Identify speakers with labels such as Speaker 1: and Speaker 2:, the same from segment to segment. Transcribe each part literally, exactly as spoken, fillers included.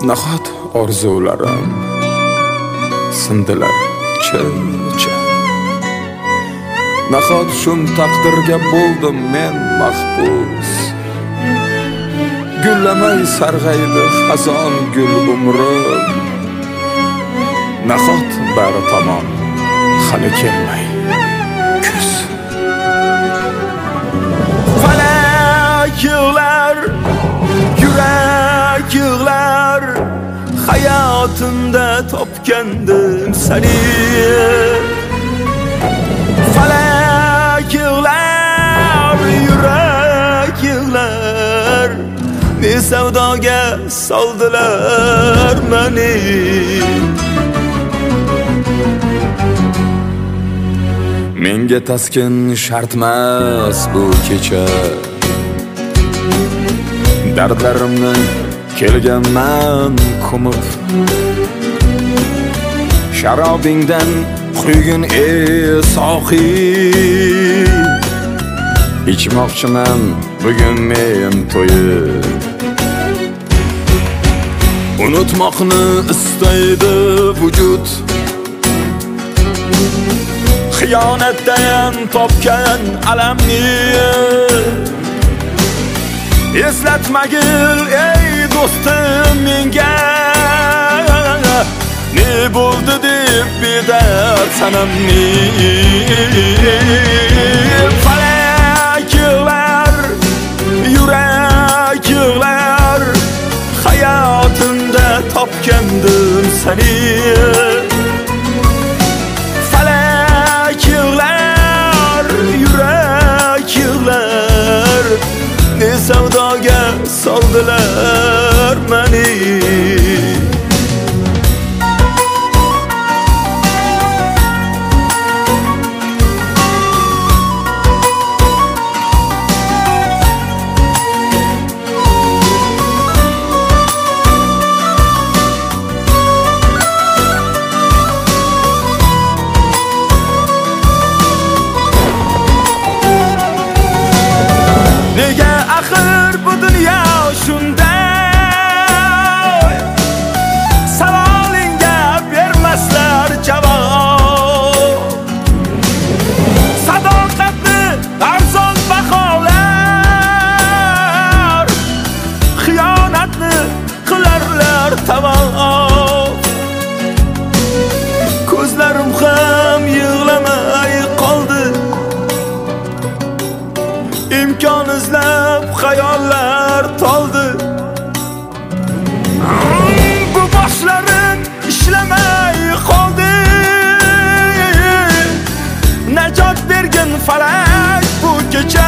Speaker 1: nahot orzularim sindilar chin-chin. Nahot shum taqdirga bo'ldim men mahbus. Gullamay sarg'aydi xazon gul umrim. Nahot bari tamom hali kelmay kuz. Falak yig'lar, yurak yig'lar, hayotimda topgandim seni. Falak yig'lar, yurak yig'lar, ne savdoga soldilar meni. Menga taskin shartmas bu kecha, dardlarimni kelganman ko'mib. Sharobingdan quygin ey sohi, ichmoqchiman bugun men to'yib. Unutmoqni istaydi vujud, xiyonatdan topgan alamni. Eslatmagil ey do'stim menga, ne bo'ldi deb bedard sanamni. Falak yig'lar, yurak yig'lar, hayotimda topgandim seni. Falak yig'lar, yurak yig'lar, ne savdoga soldilar meni. Nega axir bu dunyo shunday, savolingga bermaslar javob. Sadoqatni arzon baholar, xiyonatni qilarlar tavob. Ko'zlarim ham yig'lamay qoldi, imkon izlab xayollar toldi. Bu boshlarim ishlamay qoldi, najot bergin falak bu kecha,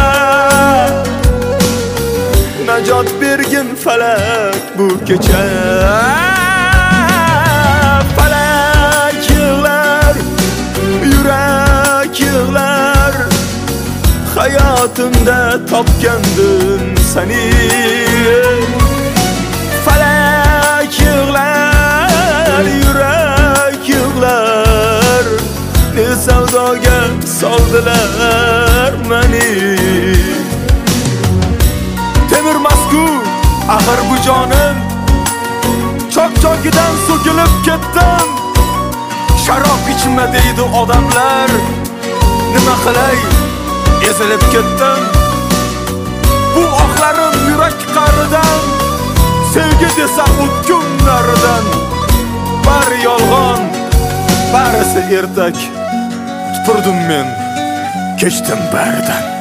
Speaker 1: najot bergin falak bu kecha. Falak yig'lar, yurak yig'lar, hayotimda topgandim seni. Falak yig'lar, yurak yig'lar, ne savdoga soldilar meni. Temir masku axir bu jonim, chok-chokidan so'kilib ketdim. Sharob ichma deydi odamlar, nima qilay ezilib ketdim. Bu oqlarim yurak qaridan, sevgi desa o'tkunlaridan. Bari yolg'on, barisi ertak, tupurdim men, kechdim baridan.